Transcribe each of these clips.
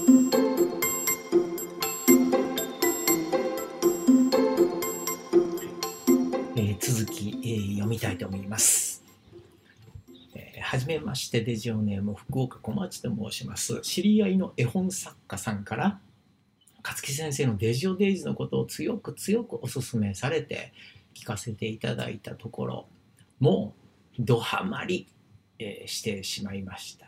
続き、読みたいと思います。はじめまして、デジオネーム福岡小町と申します。知り合いの絵本作家さんから勝木先生のデジオデイズのことを強くお勧めされて聞かせていただいたところ、もうドハマり、してしまいました。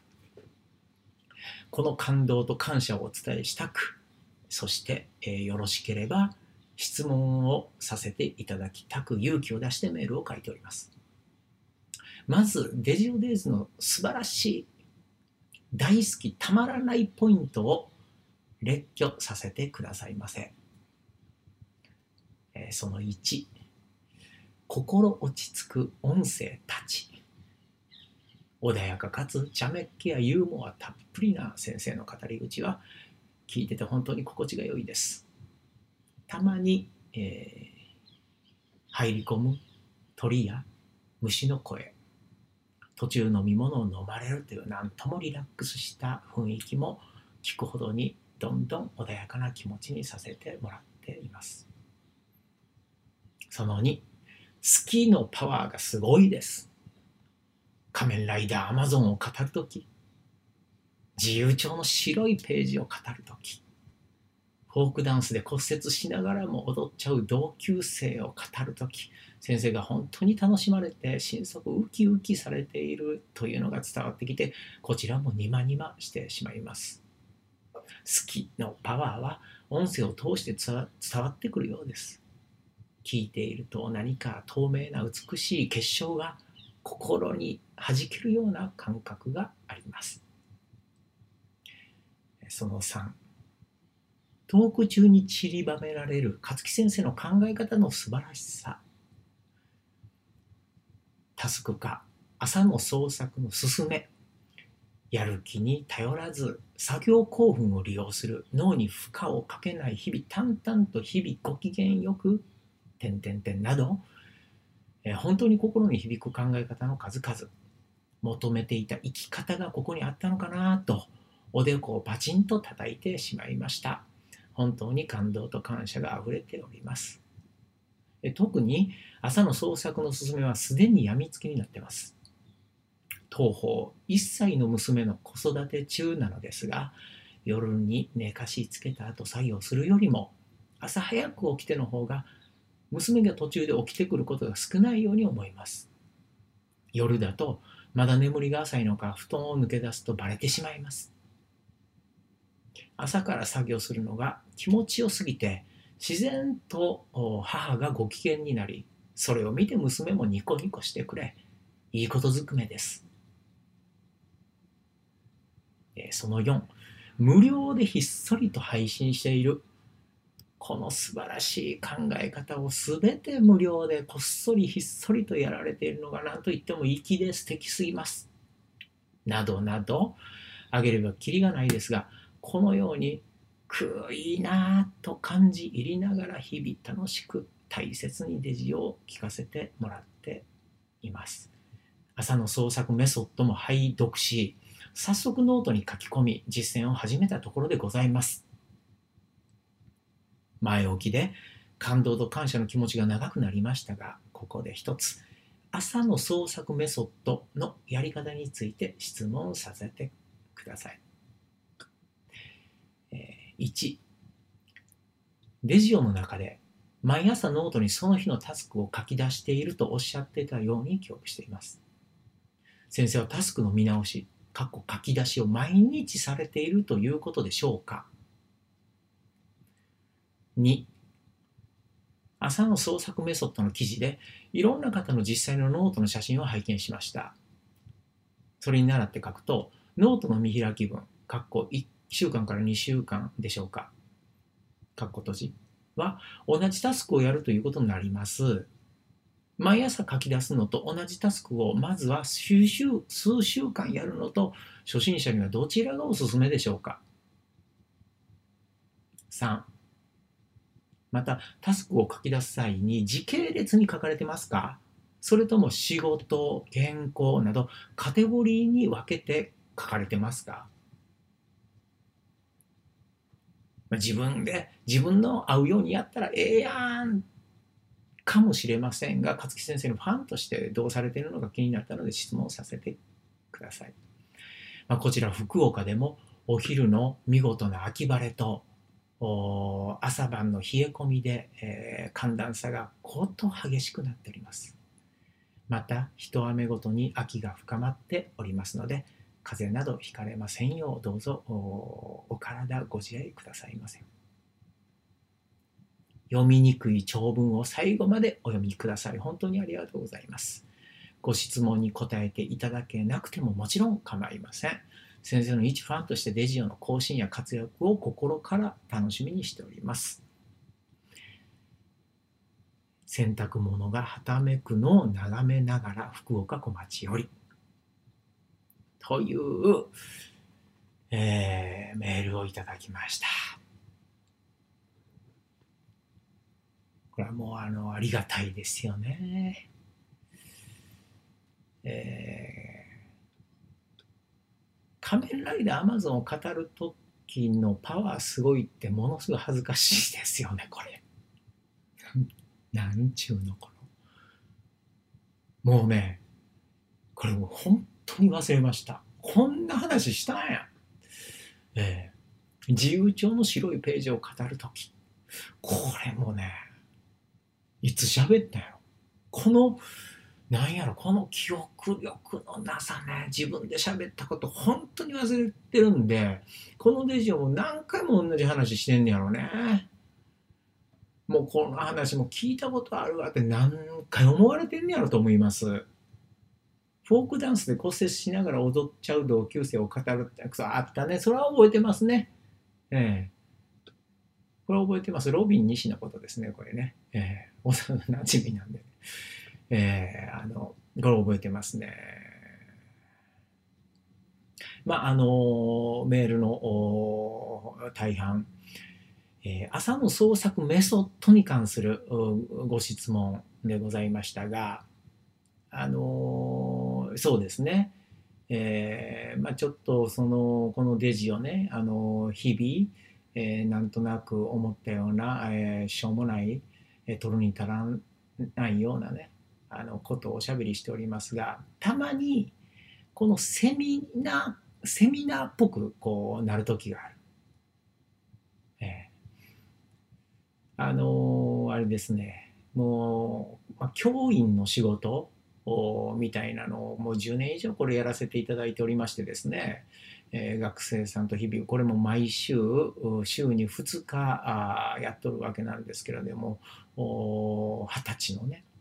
この感動と感謝をお伝えしたく、そして、よろしければ質問をさせていただきたく勇気を出してメールを書いております。まずデジオデイズの素晴らしい大好きたまらないポイントを列挙させてくださいませ。その1、心落ち着く音声たち。穏やかかつ茶目っ気やユーモアたっぷりな先生の語り口は聞いてて本当に心地が良いです。たまに、入り込む鳥や虫の声、途中飲み物を飲まれるというなんともリラックスした雰囲気も聞くほどにどんどん穏やかな気持ちにさせてもらっています。その2、好きのパワーがすごいです。仮面ライダーアマゾンを語るとき、自由帳の白いページを語るとき、フォークダンスで骨折しながらも踊っちゃう同級生を語るとき、先生が本当に楽しまれて心底ウキウキされているというのが伝わってきて、こちらもニマニマしてしまいます。好きのパワーは音声を通して伝わってくるようです。聞いていると何か透明な美しい結晶が心に弾けるような感覚があります。その3、トーク中に散りばめられる勝木先生の考え方の素晴らしさ。タスク化、朝の創作の勧め、やる気に頼らず作業興奮を利用する、脳に負荷をかけない日々淡々と日々ご機嫌よくなど、本当に心に響く考え方の数々、求めていた生き方がここにあったのかなとおでこをパチンと叩いてしまいました。本当に感動と感謝があふれております。特に朝の創作の勧めはすでに病みつきになっています。当方1歳の娘の子育て中なのですが、夜に寝かしつけた後作業するよりも朝早く起きての方が娘が途中で起きてくることが少ないように思います。夜だとまだ眠りが浅いのか布団を抜け出すとバレてしまいます。朝から作業するのが気持ちよすぎて自然と母がご機嫌になり、それを見て娘もニコニコしてくれ、いいことずくめです。その4、無料でひっそりと配信しているこの素晴らしい考え方をすべて無料でこっそりひっそりとやられているのが何と言っても粋で素敵すぎます。などなど挙げればきりがないですが、このようにいいなぁと感じ入りながら日々楽しく大切にデジを聞かせてもらっています。朝の創作メソッドも拝読し、早速ノートに書き込み実践を始めたところでございます。前置きで感動と感謝の気持ちが長くなりましたが、ここで一つ朝の創作メソッドのやり方について質問させてください。1、デジオの中で毎朝ノートにその日のタスクを書き出しているとおっしゃっていたように記憶しています。先生はタスクの見直し、書き出しを毎日されているということでしょうか。2、朝の創作メソッドの記事でいろんな方の実際のノートの写真を拝見しました。それに倣って書くと、ノートの見開き文、1週間から2週間でしょうか、閉じは同じタスクをやるということになります。毎朝書き出すのと同じタスクをまずは数週間やるのと初心者にはどちらがおすすめでしょうか。3、またタスクを書き出す際に時系列に書かれてますか、それとも仕事、健康などカテゴリーに分けて書かれてますか。 自分の合うようにやったらええやんかもしれませんが、勝木先生のファンとしてどうされているのか気になったので質問させてください。こちら福岡でもお昼の見事な秋晴れと朝晩の冷え込みで、寒暖差がこと激しくなっております。また一雨ごとに秋が深まっておりますので、風邪などひかれませんようどうぞお体ご自愛くださいませ。読みにくい長文を最後までお読みくださり本当にありがとうございます。ご質問に答えていただけなくてももちろん構いません。先生の一ファンとしてデジオの更新や活躍を心から楽しみにしております。洗濯物がはためくのを眺めながら福岡小町よりという、メールをいただきました。これはもうありがたいですよね。仮面ライダーアマゾンを語るときのパワーすごいってものすごい恥ずかしいですよね、これ。なんちゅうのこの。もうね、これもう本当に忘れました。こんな話したんや。自由帳の白いページを語るとき。これもね、いつ喋ったんやろ。この記憶力のなさね、自分で喋ったこと本当に忘れてるんで、このデジオも何回も同じ話してんねやろね。もうこの話も聞いたことあるわって何回思われてんねやろと思います。フォークダンスで骨折しながら踊っちゃう同級生を語るってあったね。それは覚えてますね。これ覚えてます。ロビン西のことですね、これね。幼なじみなんで。これ覚えてますね。メールの大半、朝の創作メソッドに関するご質問でございましたが、そうですね。ちょっとこのデジをね、日々、なんとなく思ったような、しょうもない、取るに足らないようなね、ことをおしゃべりしておりますが、たまにこのセミナーっぽくこうなる時がある。あれですね、もう、教員の仕事みたいなのをもう10年以上これやらせていただいておりましてですね、学生さんと日々これも毎週週に2日やっとるわけなんですけれども、20歳のね、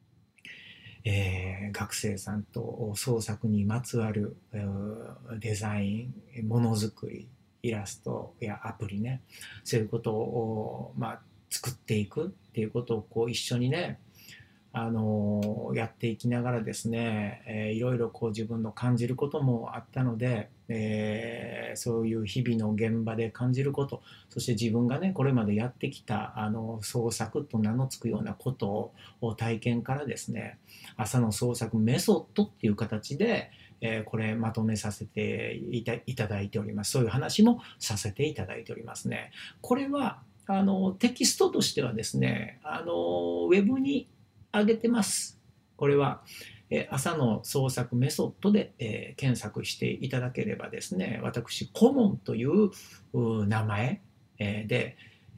学生さんと創作にまつわるデザイン、ものづくり、イラストやアプリね、そういうことを、作っていくっていうことをこう一緒にね、やっていきながらですね、いろいろこう自分の感じることもあったので、そういう日々の現場で感じること、そして自分がねこれまでやってきた創作と名の付くようなことを体験からですね、朝の創作メソッドっていう形で、これまとめさせていただいております。そういう話もさせていただいておりますね。これはテキストとしてはですね、ウェブに上げてます。これは朝の創作メソッドで検索していただければですね、私コモンという名前で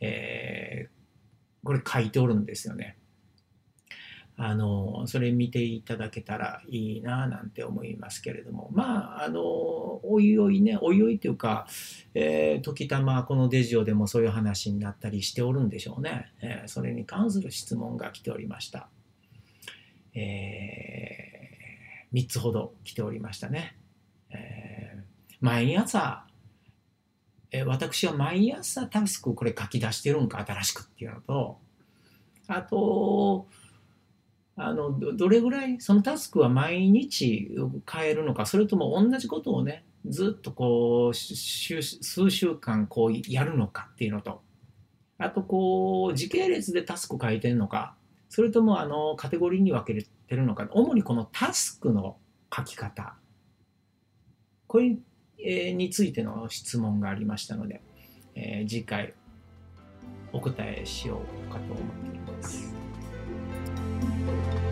これ書いておるんですよね。それ見ていただけたらいいななんて思いますけれども、おいおいね、おいおいというか、時たまこのデジオでもそういう話になったりしておるんでしょうね。それに関する質問が来ておりました。3つほど来ておりましたね。毎朝、私は毎朝タスクこれ書き出してるんか新しくっていうのと、あとどれぐらいそのタスクは毎日変えるのか、それとも同じことをねずっとこう数週間こうやるのかっていうのと、あとこう時系列でタスク書いてるのか、それともカテゴリーに分けてるのか、主にこのタスクの書き方、これについての質問がありましたので、次回お答えしようかと思っています。